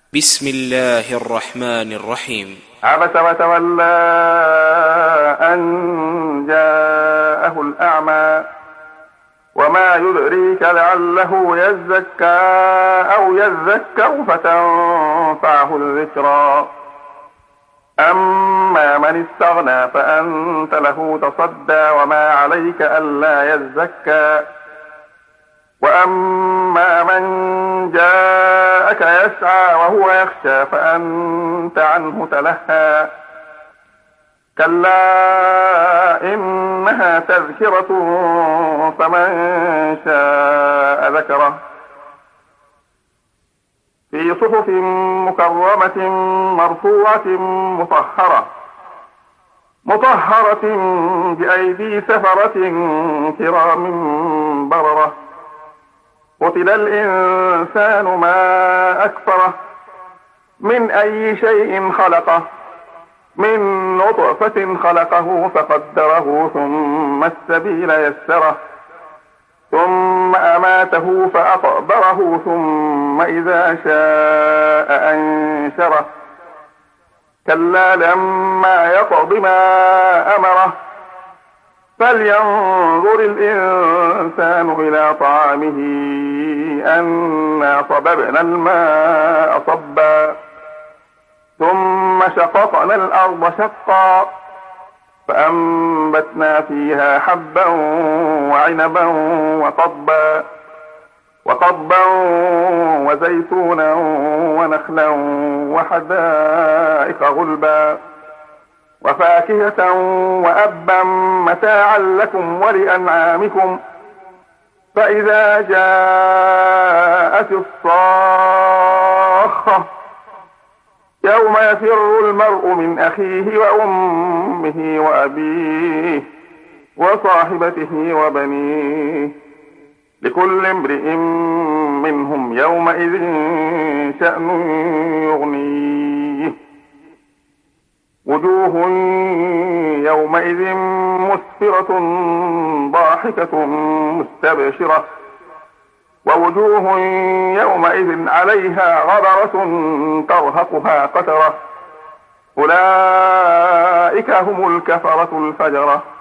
بسم الله الرحمن الرحيم. عبس وتولى أن جاءه الأعمى وما يدريك لعله يزكى أو يذكر فتنفعه الذكرى أما من استغنى فأنت له تصدى وما عليك ألا يزكى وأما من جاءك يسعى وهو يخشى فأنت عنه تلهى كلا إنها تذكرة فمن شاء ذكره في صحف مكرمة مرفوعة مطهرة بأيدي سفرة كرام بررة قتل الإنسان ما أكفره من أي شيء خلقه من نطفة خلقه فقدره ثم السبيل يسره ثم أماته فأقبره ثم إذا شاء أنشره كلا لما يقض ما أمره فلينظر الإنسان إلى طعامه أنا صببنا الماء صبا ثم شققنا الأرض شقا فأنبتنا فيها حبا وعنبا وقضبا وزيتونا ونخلا وحدائق غلبا وفاكهة وأبا متاعا لكم ولأنعامكم فإذا جاءت الصاخة يوم يفر المرء من أخيه وأمه وأبيه وصاحبته وبنيه لكل امرئ منهم يومئذ شأن يغنيه وجوه يومئذ مسفرة ضاحكة مستبشرة ووجوه يومئذ عليها غبرة ترهقها قترة أولئك هم الكفرة الفجرة.